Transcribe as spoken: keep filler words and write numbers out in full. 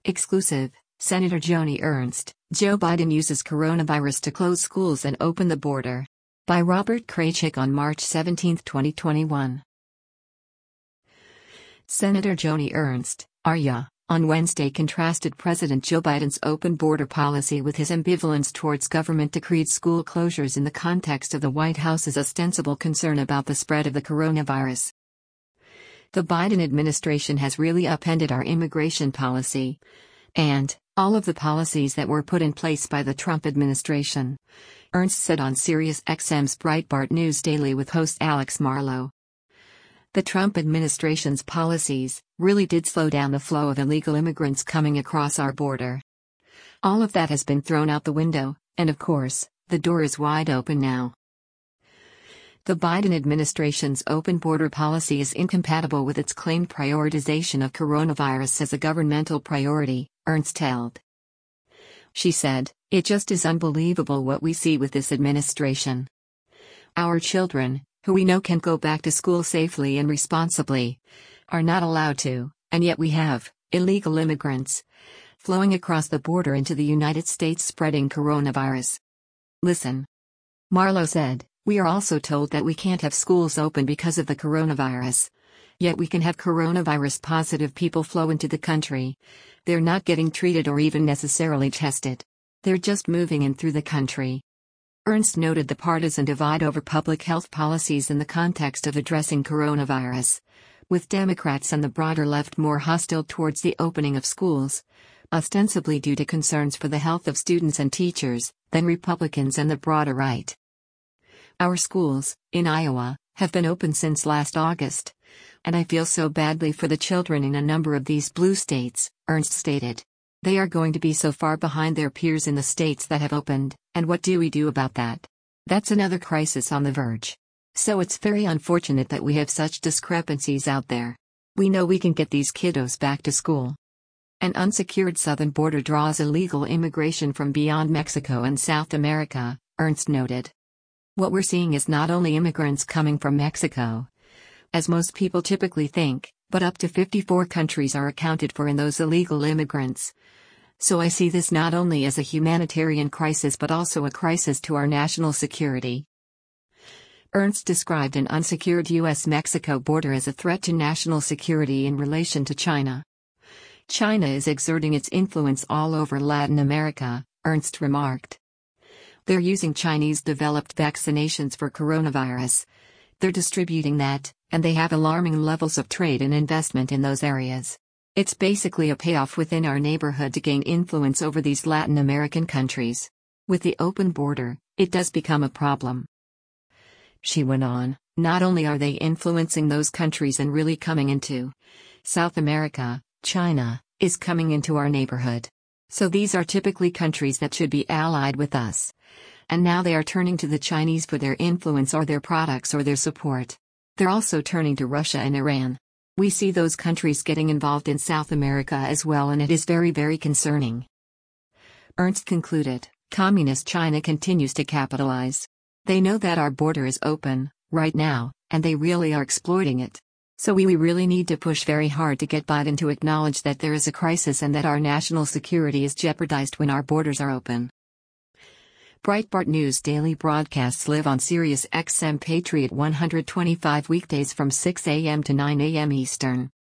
Exclusive, Senator Joni Ernst, Joe Biden uses coronavirus to close schools and open the border. By Robert Kraychik on March seventeenth, twenty twenty-one. Senator Joni Ernst, R Y A, on Wednesday contrasted President Joe Biden's open border policy with his ambivalence towards government-decreed school closures in the context of the White House's ostensible concern about the spread of the coronavirus. The Biden administration has really upended our immigration policy and all of the policies that were put in place by the Trump administration, Ernst said on Sirius X M's Breitbart News Daily with host Alex Marlow. The Trump administration's policies really did slow down the flow of illegal immigrants coming across our border. All of that has been thrown out the window, and of course, the door is wide open now. The Biden administration's open border policy is incompatible with its claimed prioritization of coronavirus as a governmental priority, Ernst held. She said, "It just is unbelievable what we see with this administration. Our children, who we know can go back to school safely and responsibly, are not allowed to, and yet we have illegal immigrants flowing across the border into the United States spreading coronavirus." Listen. Marlow said, "We are also told that we can't have schools open because of the coronavirus. Yet we can have coronavirus-positive people flow into the country. They're not getting treated or even necessarily tested. They're just moving in through the country." Ernst noted the partisan divide over public health policies in the context of addressing coronavirus, with Democrats and the broader left more hostile towards the opening of schools, ostensibly due to concerns for the health of students and teachers, than Republicans and the broader right. "Our schools, in Iowa, have been open since last August, and I feel so badly for the children in a number of these blue states," Ernst stated. "They are going to be so far behind their peers in the states that have opened, and what do we do about that? That's another crisis on the verge. So it's very unfortunate that we have such discrepancies out there. We know we can get these kiddos back to school." An unsecured southern border draws illegal immigration from beyond Mexico and South America, Ernst noted. "What we're seeing is not only immigrants coming from Mexico, as most people typically think, but up to fifty-four countries are accounted for in those illegal immigrants. So I see this not only as a humanitarian crisis but also a crisis to our national security." Ernst described an unsecured U S Mexico border as a threat to national security in relation to China. "China is exerting its influence all over Latin America," Ernst remarked. "They're using Chinese-developed vaccinations for coronavirus. They're distributing that, and they have alarming levels of trade and investment in those areas. It's basically a payoff within our neighborhood to gain influence over these Latin American countries. With the open border, it does become a problem." She went on, "Not only are they influencing those countries and really coming into South America, China is coming into our neighborhood. So these are typically countries that should be allied with us. And now they are turning to the Chinese for their influence or their products or their support. They're also turning to Russia and Iran. We see those countries getting involved in South America as well, and it is very, very concerning." Ernst concluded, "Communist China continues to capitalize. They know that our border is open, right now, and they really are exploiting it. So we, we really need to push very hard to get Biden to acknowledge that there is a crisis and that our national security is jeopardized when our borders are open." Breitbart News daily broadcasts live on Sirius X M Patriot one twenty-five weekdays from six a m to nine a m Eastern.